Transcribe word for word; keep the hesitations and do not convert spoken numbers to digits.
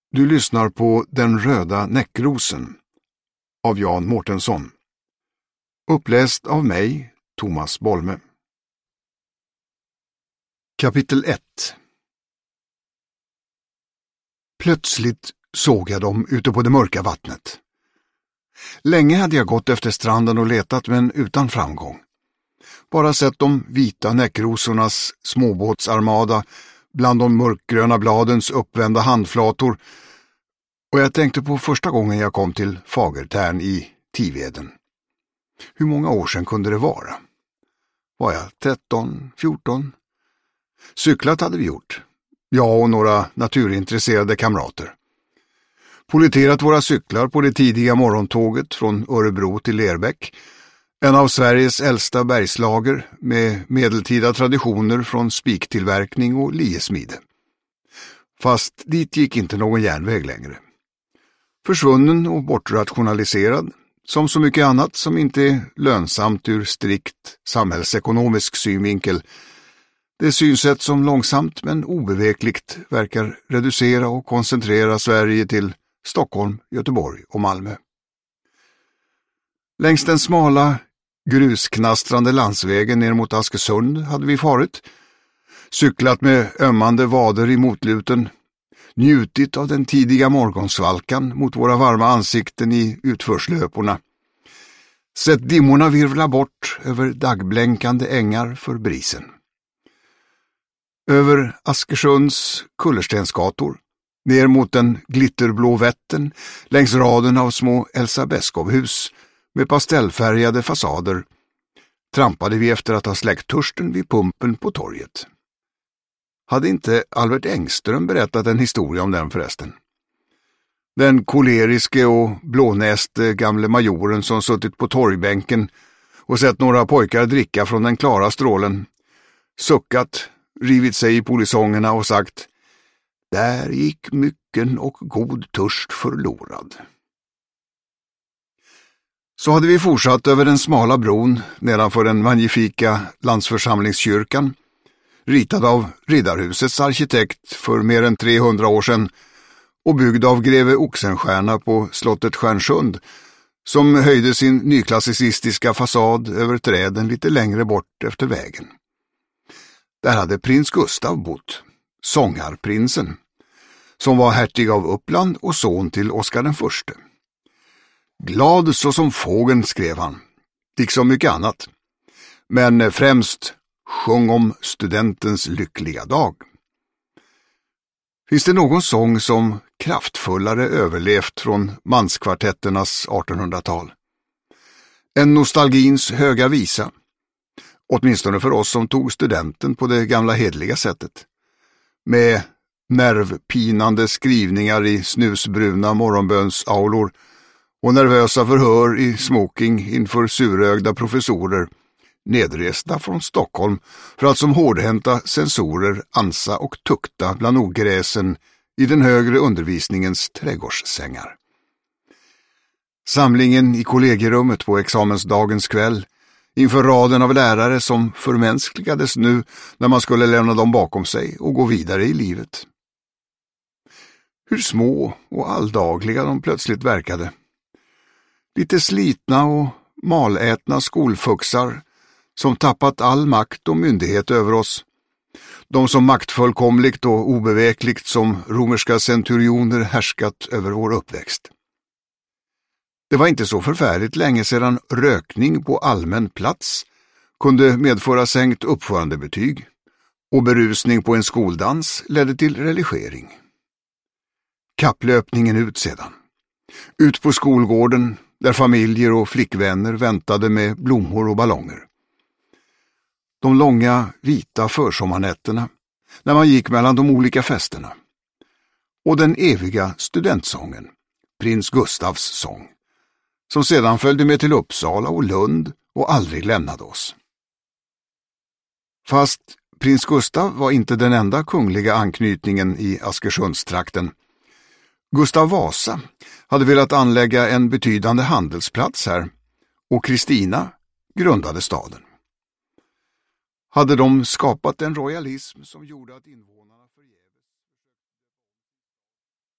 Du lyssnar på Den röda näckrosen av Jan Mårtensson. Uppläst av mig, Thomas Bolme. Kapitel ett. Plötsligt såg jag dem ute på det mörka vattnet. Länge hade jag gått efter stranden och letat, men utan framgång. Bara sett de vita näckrosornas småbåtsarmada bland de mörkgröna bladens uppvända handflator, och jag tänkte på första gången jag kom till Fagertärn i Tiveden. Hur många år sedan kunde det vara? Var jag tretton, fjorton? Cyklat hade vi gjort, jag och några naturintresserade kamrater. Politerat våra cyklar på det tidiga morgontåget från Örebro till Lerbäck, en av Sveriges äldsta bergslager med medeltida traditioner från spiktillverkning och liesmide. Fast dit gick inte någon järnväg längre. Försvunnen och bortrationaliserad, som så mycket annat som inte är lönsamt ur strikt samhällsekonomisk synvinkel. Det synsätt som långsamt men obevekligt verkar reducera och koncentrera Sverige till Stockholm, Göteborg och Malmö. Längs den smala, grusknastrande landsvägen ner mot Askersund hade vi farit, cyklat med ömmande vader i motluten, njutit av den tidiga morgonsvalkan mot våra varma ansikten i utförslöporna, sett dimmorna virvla bort över dagblänkande ängar för brisen. Över Askersunds kullerstensgator, ner mot den glitterblå Vättern, längs raden av små Elsa Beskow-hus med pastellfärgade fasader, trampade vi efter att ha släckt törsten vid pumpen på torget. Hade inte Albert Engström berättat en historia om den förresten? Den koleriske och blånäste gamle majoren som suttit på torgbänken och sett några pojkar dricka från den klara strålen, suckat, rivit sig i polisongerna och sagt: där gick mycken och god törst förlorad. Så hade vi fortsatt över den smala bron nedanför den magnifika landsförsamlingskyrkan, ritad av Riddarhusets arkitekt för mer än trehundra år sedan och byggd av greve Oxenstierna på slottet Stjärnsund, som höjde sin nyklassicistiska fasad över träden lite längre bort efter vägen. Där hade prins Gustav bott, sångarprinsen, som var hertig av Uppland och son till Oscar den förste. Glad så som fågeln, skrev han, liksom mycket annat, men främst sjung om studentens lyckliga dag. Finns det någon sång som kraftfullare överlevt från manskvartetternas artonhundratal? En nostalgins höga visa, åtminstone för oss som tog studenten på det gamla hedliga sättet, med nervpinande skrivningar i snusbruna morgonbönsaulor och nervösa förhör i smoking inför surögda professorer, nedresta från Stockholm för att som hårdhänta censorer ansa och tukta bland ogräsen i den högre undervisningens trädgårdssängar. Samlingen i kollegierummet på examensdagens kväll, inför raden av lärare som förmänskligades nu när man skulle lämna dem bakom sig och gå vidare i livet. Hur små och alldagliga de plötsligt verkade. Lite slitna och malätna skolfuxar som tappat all makt och myndighet över oss. De som maktfullkomligt och obevekligt som romerska centurioner härskat över vår uppväxt. Det var inte så förfärligt länge sedan rökning på allmän plats kunde medföra sänkt uppförandebetyg och berusning på en skoldans ledde till religering. Kapplöpningen ut sedan. Ut på skolgården där familjer och flickvänner väntade med blommor och ballonger. De långa vita försommarnätterna när man gick mellan de olika festerna. Och den eviga studentsången, prins Gustavs sång, som sedan följde med till Uppsala och Lund och aldrig lämnade oss. Fast prins Gustav var inte den enda kungliga anknytningen i Askersundstrakten. Gustav Vasa hade velat anlägga en betydande handelsplats här och Kristina grundade staden. Hade de skapat en royalism som gjorde att invånarna